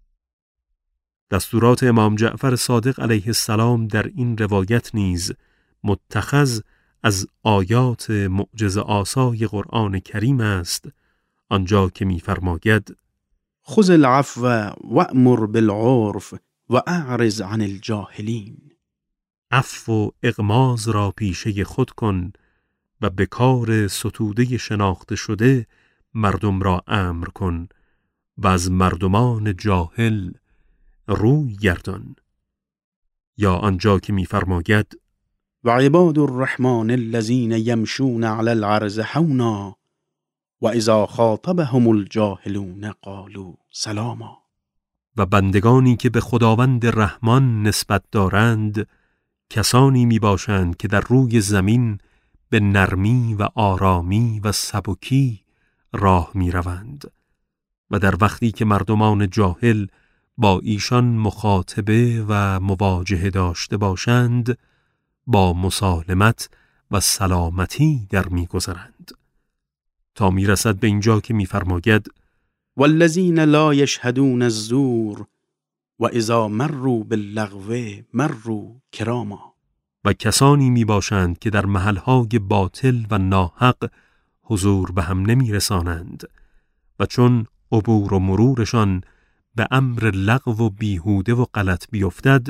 [SPEAKER 1] دستورات امام جعفر صادق علیه السلام در این روایت نیز متخذ از آیات معجزه آسای قرآن کریم است، آنجا که می‌فرماید
[SPEAKER 2] خذ العفو وأمر بالعرف و اعرض عن الجاهلین.
[SPEAKER 1] عفو و اغماض را پیشه خود کن و به کار ستوده شناخته شده مردم را امر کن و از مردمان جاهل روی گردان. یا آنجا که می‌فرماید
[SPEAKER 2] و عباد الرحمن الذین یمشون علی الارض حونا و اذا خاطبهم الجاهلون قالوا سلاما.
[SPEAKER 1] و بندگانی که به خداوند رحمان نسبت دارند کسانی می باشند که در روی زمین به نرمی و آرامی و سبکی راه می روند و در وقتی که مردمان جاهل با ایشان مخاطبه و مواجهه داشته باشند با مسالمت و سلامتی در می گذرند، تا می رسد به اینجا که می فرماید
[SPEAKER 2] والذین لا یشهدون الزور و اذا مروا باللغو مروا کراما.
[SPEAKER 1] و کسانی می باشند که در محلهای باطل و ناحق حضور به هم نمی رسانند و چون عبور و مرورشان به امر لغو و بیهوده و غلط بیفتد،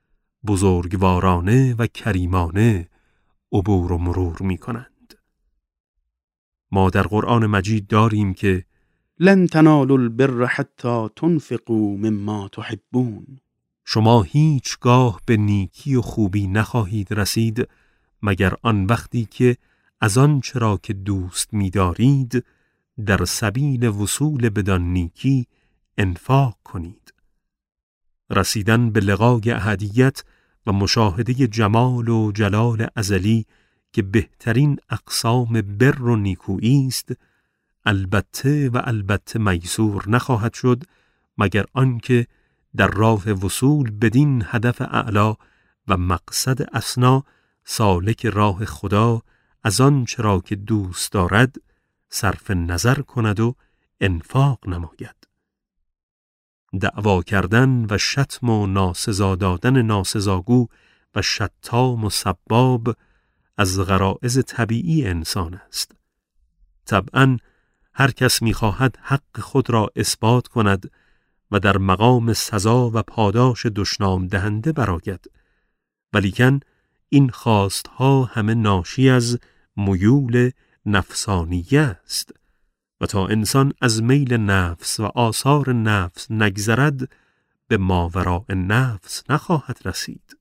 [SPEAKER 1] بزرگوارانه و کریمانه عبور و مرور می کنند. ما در قرآن مجید داریم که
[SPEAKER 2] لن تنالوا البر حتی تنفقوا مما تحبون.
[SPEAKER 1] شما هیچگاه به نیکی و خوبی نخواهید رسید مگر آن وقتی که از آن چرا که دوست می‌دارید در سبیل وصول بدان نیکی انفاق کنید. رسیدن به لقای احدیت و مشاهده جمال و جلال ازلی که بهترین اقسام بر و نیکویی است، البته و البته میسور نخواهد شد مگر آنکه در راه وصول بدین هدف اعلا و مقصد اسنا سالک راه خدا از آن چرا که دوست دارد صرف نظر کند و انفاق نماید. دعوا کردن و شتم و ناسزا دادن ناسزاگو و شتام و سباب از غرایز طبیعی انسان است. طبعاً هر کس می‌خواهد حق خود را اثبات کند و در مقام سزا و پاداش دشنام دهنده برآید، ولیکن این خواستها همه ناشی از میول نفسانیه است و تا انسان از میل نفس و آثار نفس نگذرد به ماوراء نفس نخواهد رسید.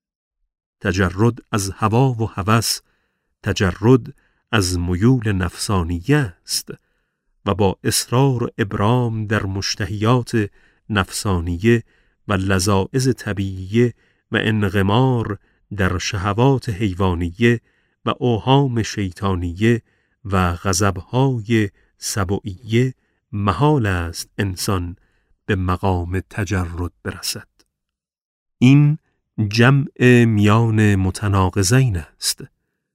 [SPEAKER 1] تجرد از هوا و هوس تجرد از میول نفسانیه است و با اصرار و ابرام در مشتهیات نفسانیه و لذائذ طبیعیه و انغمار در شهوات حیوانیه و اوهام شیطانیه و غضب‌های سبویه محال است انسان به مقام تجرد برسد. این جمع میان متناقضین است.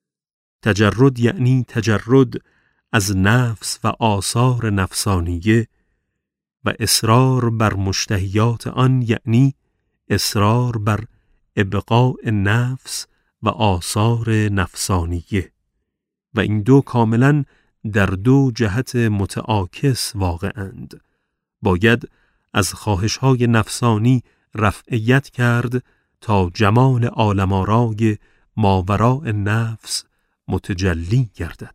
[SPEAKER 1] تجرد یعنی تجرد از نفس و آثار نفسانیه و اصرار بر مشتهیات آن یعنی اصرار بر ابقاء نفس و آثار نفسانیه و این دو کاملا در دو جهت متعاکس واقعند. باید از خواهش‌های نفسانی رفعیت کرد تا جمال عالم آرای ماوراء نفس متجلی گردد.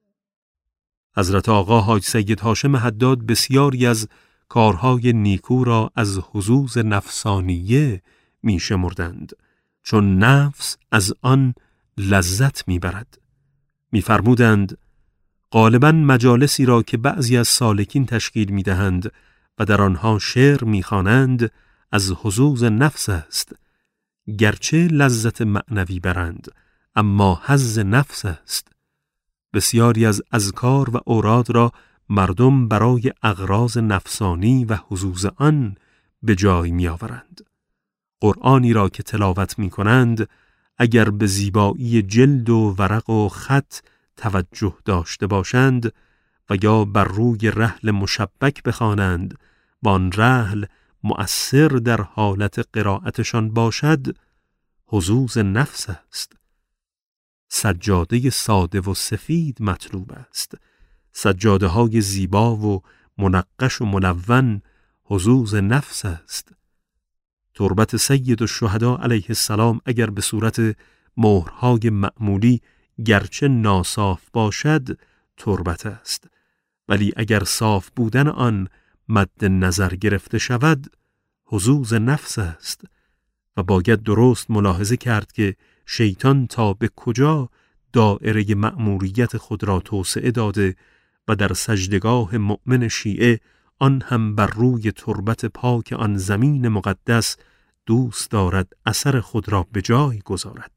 [SPEAKER 1] حضرت آقا حاج سید هاشم حداد بسیاری از کارهای نیکو را از حظوظ نفسانیه می شمردند، چون نفس از آن لذت می برد. می فرمودند غالباً مجالسی را که بعضی از سالکین تشکیل می دهند و در آنها شعر می خوانند از حظوظ نفس است، گرچه لذت معنوی برند اما حظ نفس است. بسیاری از اذکار و اوراد را مردم برای اغراض نفسانی و حظوظ آن به جای می آورند. قرآنی را که تلاوت می کنند اگر به زیبایی جلد و ورق و خط توجه داشته باشند و یا بر روی رحل مشبک بخوانند و آن رحل مؤثر در حالت قرائتشان باشد، حظوظ نفس است. سجاده ساده و سفید مطلوب است. سجاده های زیبا و منقش و ملون حظوظ نفس است. تربت سید الشهدا علیه السلام اگر به صورت مهرهای معمولی گرچه ناصاف باشد تربت است، ولی اگر صاف بودن آن مد نظر گرفته شود حظوظ نفس است و باید درست ملاحظه کرد که شیطان تا به کجا دائره مأموریت خود را توسعه داده و در سجدگاه مؤمن شیعه آن هم بر روی تربت پاک آن زمین مقدس دوست دارد اثر خود را به جای گذارد.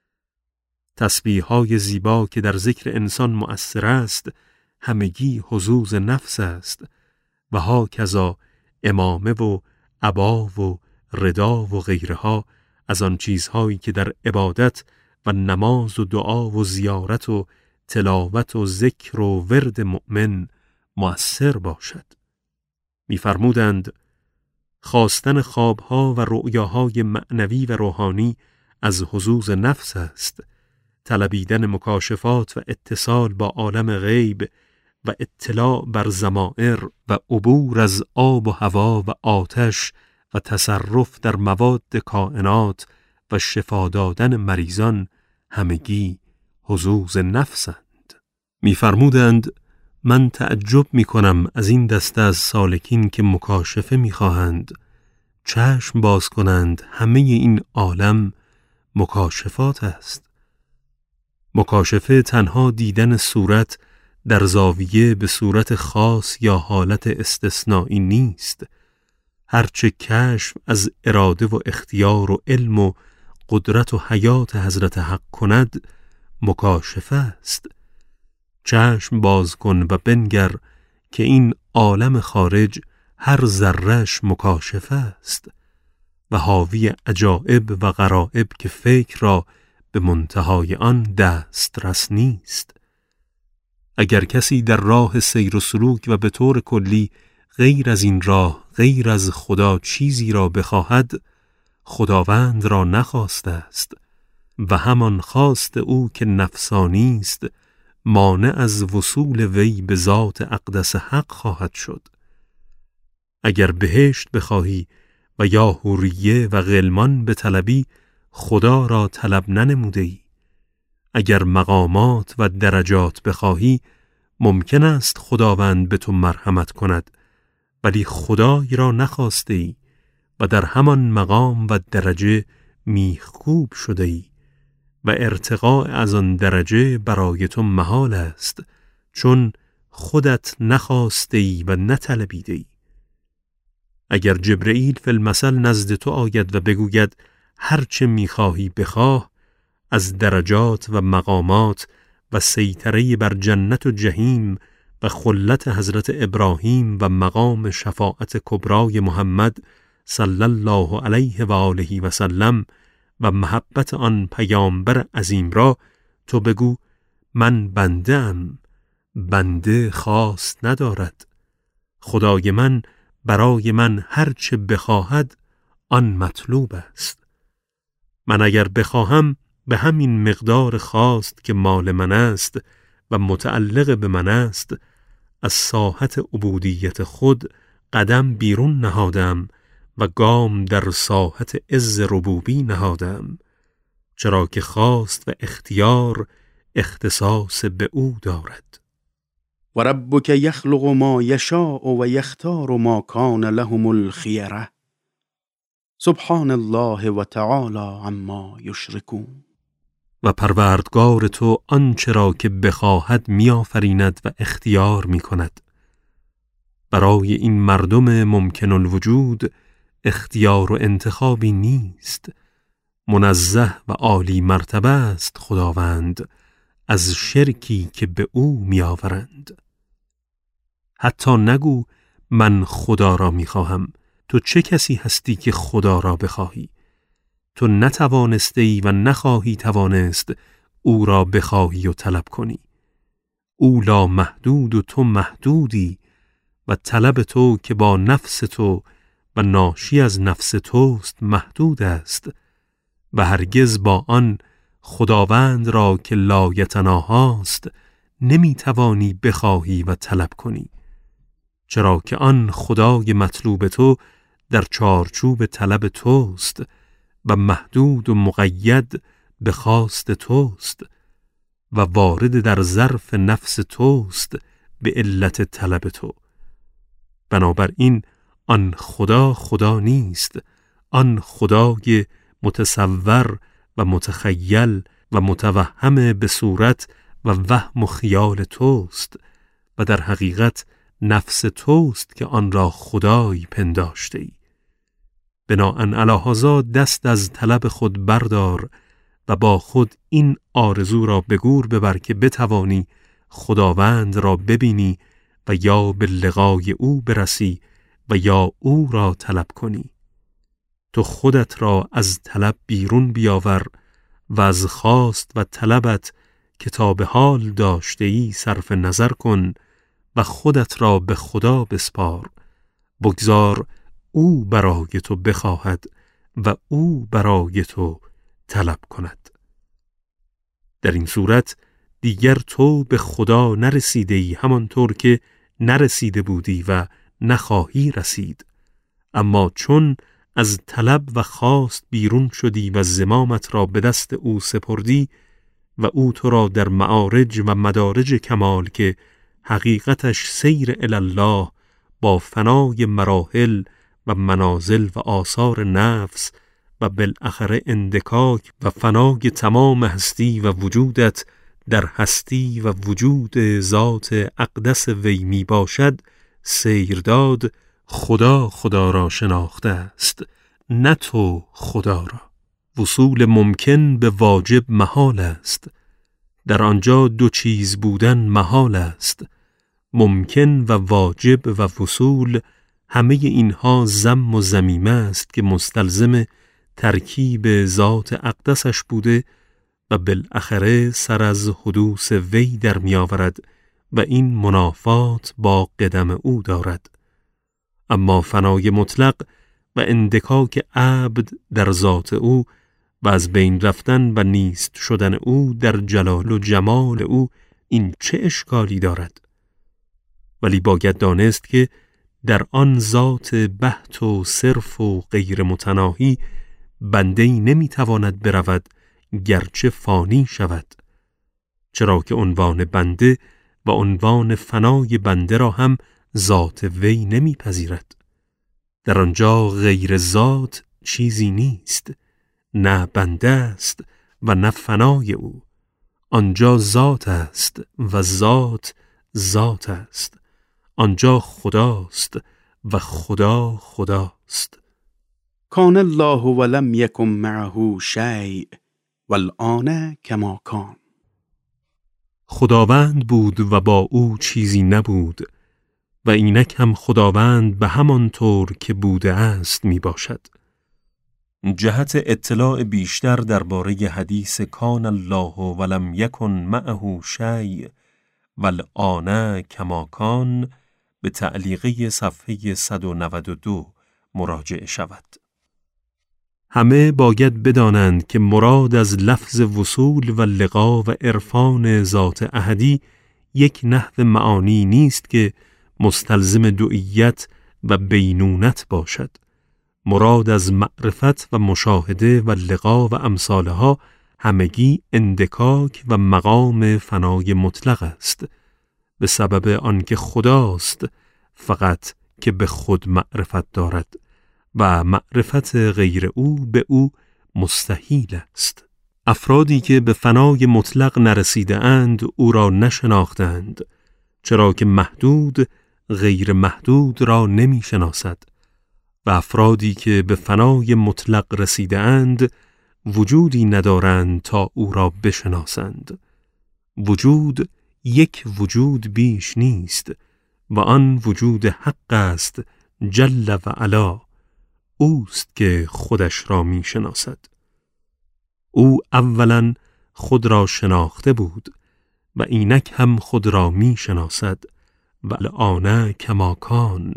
[SPEAKER 1] تسبیح‌های زیبا که در ذکر انسان مؤثر است همگی حظوظ نفس است و ها کذا امامه و عبا و ردا و غیرها از آن چیزهایی که در عبادت و نماز و دعا و زیارت و تلاوت و ذکر و ورد مؤمن مؤثر باشد. می‌فرمودند خواستن خوابها و رؤیاهای معنوی و روحانی از حظوظ نفس است، طلبیدن مکاشفات و اتصال با عالم غیب و اطلاع بر ضمائر و عبور از آب و هوا و آتش و تصرف در مواد کائنات و شفا دادن مریضان همگی حظوظ نفسند. می‌فرمودند من تعجب می‌کنم از این دسته از سالکین که مکاشفه می‌خواهند چشم باز کنند همه این عالم مکاشفات است. مکاشفه تنها دیدن صورت در زاویه به صورت خاص یا حالت استثنایی نیست. هرچه کشف از اراده و اختیار و علم و قدرت و حیات حضرت حق کند مکاشفه است. چشم باز کن و بنگر که این عالم خارج هر ذره‌اش مکاشفه است و حاوی عجائب و غرائب که فکر را به منتهای آن دسترس نیست. اگر کسی در راه سیر و سلوک و به طور کلی غیر از این راه، غیر از خدا چیزی را بخواهد، خداوند را نخواسته است و همان خواست او که نفسانی است مانع از وصول وی به ذات اقدس حق خواهد شد. اگر بهشت بخواهی و یا حوریه و غلمان به طلبی، خدا را طلب ننموده‌ای. اگر مقامات و درجات بخواهی، ممکن است خداوند به تو مرحمت کند، ولی خدای را نخواسته ای و در همان مقام و درجه میخکوب شده ای و ارتقاء از آن درجه برای تو محال است، چون خودت نخواسته ای و نطلبیده ای. اگر جبرئیل فی المثل نزد تو آید و بگوید هرچه میخواهی بخواه از درجات و مقامات و سیطره بر جنت و جهیم و خلت حضرت ابراهیم و مقام شفاعت کبرای محمد صلی الله علیه و آله و سلم و محبت آن پیامبر عظیم را، تو بگو من بنده ام، بنده خواست ندارد، خدای من برای من هرچه بخواهد آن مطلوب است. من اگر بخواهم به همین مقدار خواست که مال من است و متعلق به من است، از ساحت عبودیت خود قدم بیرون نهادم و گام در ساحت عز ربوبی نهادم، چرا که خواست و اختیار اختصاص به او دارد.
[SPEAKER 2] و ربک یخلق ما یشاء و یختار ما کان لهم الخیره سبحان الله و تعالی عما یشرکون.
[SPEAKER 1] و پروردگار تو آنچه را که بخواهد میآفریند و اختیار میکند. برای این مردم ممکن الوجود اختیار و انتخابی نیست. منزه و عالی مرتبه است خداوند از شرکی که به او میآورند. حتی نگو من خدا را میخواهم. تو چه کسی هستی که خدا را بخواهی؟ تو نتوانسته ای و نخواهی توانست او را بخواهی و طلب کنی. او لا محدود و تو محدودی و طلب تو که با نفس تو و ناشی از نفس توست محدود است و هرگز با آن خداوند را که لا یتناهاست نمیتوانی بخواهی و طلب کنی، چرا که آن خدای مطلوب تو در چارچوب طلب توست و محدود و مقید به خواست توست و وارد در ظرف نفس توست به علت طلب تو. بنابراین آن خدا خدا نیست، آن خدای متصور و متخیل و متوهم به صورت و وهم و خیال توست و در حقیقت نفس توست که آن را خدای پنداشته ای. بناءً علی هذا دست از طلب خود بردار و با خود این آرزو را به گور ببر که بتوانی خداوند را ببینی و یا به لقای او برسی و یا او را طلب کنی. تو خودت را از طلب بیرون بیاور و از خواست و طلبت که تا به حال داشته ای صرف نظر کن و خودت را به خدا بسپار. بگذار او برای تو بخواهد و او برای تو طلب کند. در این صورت دیگر تو به خدا نرسیده ای همانطور که نرسیده بودی و نخواهی رسید. اما چون از طلب و خواست بیرون شدی و زمامت را به دست او سپردی و او تو را در معارج و مدارج کمال که حقیقتش سیر الله با فنای مراحل و منازل و آثار نفس و بالاخره اندکاک و فنای تمام هستی و وجودت در هستی و وجود ذات اقدس وی می باشد سیر داد، خدا خدا را شناخته است، نه تو خدا را. وصول ممکن به واجب محال است، در آنجا دو چیز بودن محال است. ممکن و واجب و وصول همه اینها ذم و ذمیمه است که مستلزم ترکیب ذات اقدسش بوده و بالاخره سر از حدوث وی در می آورد و این منافات با قدم او دارد. اما فنای مطلق و اندکاک عبد در ذات او و از بین رفتن و نیست شدن او در جلال و جمال او این چه اشکالی دارد؟ ولی باید دانست که در آن ذات بحت و صرف و غیر متناهی بنده‌ای نمیتواند برود گرچه فانی شود، چرا که عنوان بنده و عنوان فنای بنده را هم ذات وی نمیپذیرد. در آنجا غیر ذات چیزی نیست، نه بنده است و نه فنای او. آنجا ذات است و ذات ذات است. آنجا خداست و خدا خداست.
[SPEAKER 2] کان الله ولم یکن معه شیء والآن کما کان.
[SPEAKER 1] خداوند بود و با او چیزی نبود و اینک هم خداوند به همان طور که بوده است می باشد. جهت اطلاع بیشتر درباره حدیث کان الله ولم یکن معه شیء والآن کما کان به تعلیقه صفحه صد و نود و دو مراجعه شود. همه باید بدانند که مراد از لفظ وصول و لقا و عرفان ذات احدی یک نحو معانی نیست که مستلزم دوئیت و بینونت باشد. مراد از معرفت و مشاهده و لقا و امثالها همگی اندکاک و مقام فنای مطلق است، به سبب آنکه خداست فقط که به خود معرفت دارد و معرفت غیر او به او مستحیل است. افرادی که به فنای مطلق نرسیده اند او را نشناختند، چرا که محدود غیر محدود را نمی شناسد و افرادی که به فنای مطلق رسیده اند وجودی ندارند تا او را بشناسند. وجود یک وجود بیش نیست و آن وجود حق است جل و علا. اوست که خودش را می شناسد. او اولا خود را شناخته بود و اینک هم خود را می شناسد و الآن کما کان.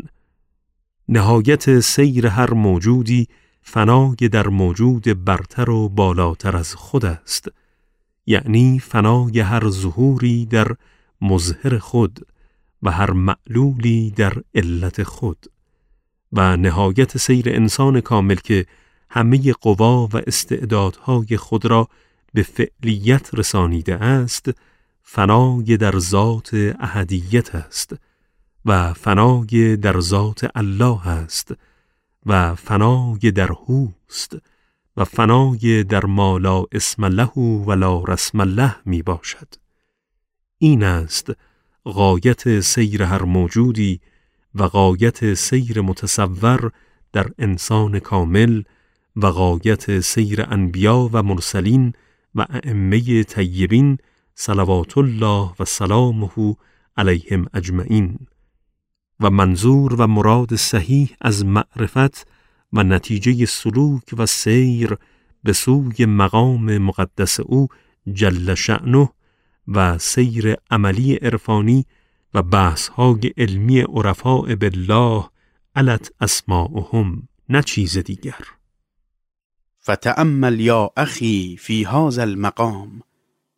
[SPEAKER 1] نهایت سیر هر موجودی فنای در موجود برتر و بالاتر از خود است، یعنی فنای هر ظهوری در مظهر خود و هر معلولی در علت خود. و نهایت سیر انسان کامل که همه قوا و استعدادهای خود را به فعلیت رسانیده است، فنای در ذات احدیت است و فنای در ذات الله است و فنای در هوست و فنای در ما لا اسم له و لا رسم له می باشد. این است غایت سیر هر موجودی و غایت سیر متصور در انسان کامل و غایت سیر انبیا و مرسلین و ائمه طیبین صلوات الله و سلامه علیهم اجمعین. و منظور و مراد صحیح از معرفت و نتیجه سلوک و سیر به سوی مقام مقدس او جل شأنه و سیر عملی عرفانی و بحث‌های علمی عرفاء بالله علت اسماؤهم، نه چیز دیگر.
[SPEAKER 2] فتأمل یا اخی فی هذا المقام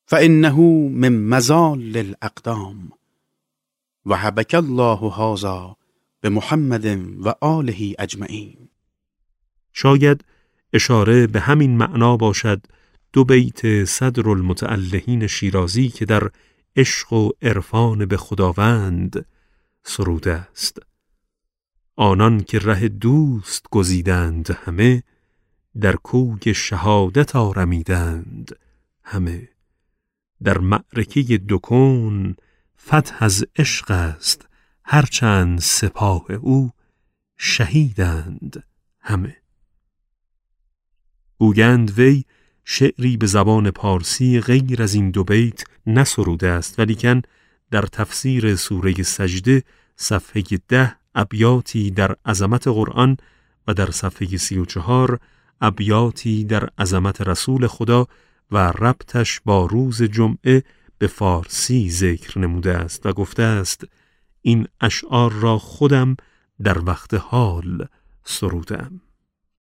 [SPEAKER 2] فإنه من مزال الاقدام و حبک الله هذا به محمد و آله اجمعین.
[SPEAKER 1] شاید اشاره به همین معنا باشد دو بیت صدر المتألهین شیرازی که در عشق و عرفان به خداوند سروده است. آنان که ره دوست گزیدند همه، در کوی شهادت آرمیدند همه. در معرکه دو کون فتح از عشق است، هرچند سپاه او شهیدند همه. گویند وی شعری به زبان پارسی غیر از این دو بیت نسروده است، ولیکن در تفسیر سوره سجده صفحه ده ابیاتی در عظمت قرآن و در صفحه سی و چهار ابیاتی در عظمت رسول خدا و ربطش با روز جمعه به فارسی ذکر نموده است و گفته است این اشعار را خودم در وقت حال سرودم.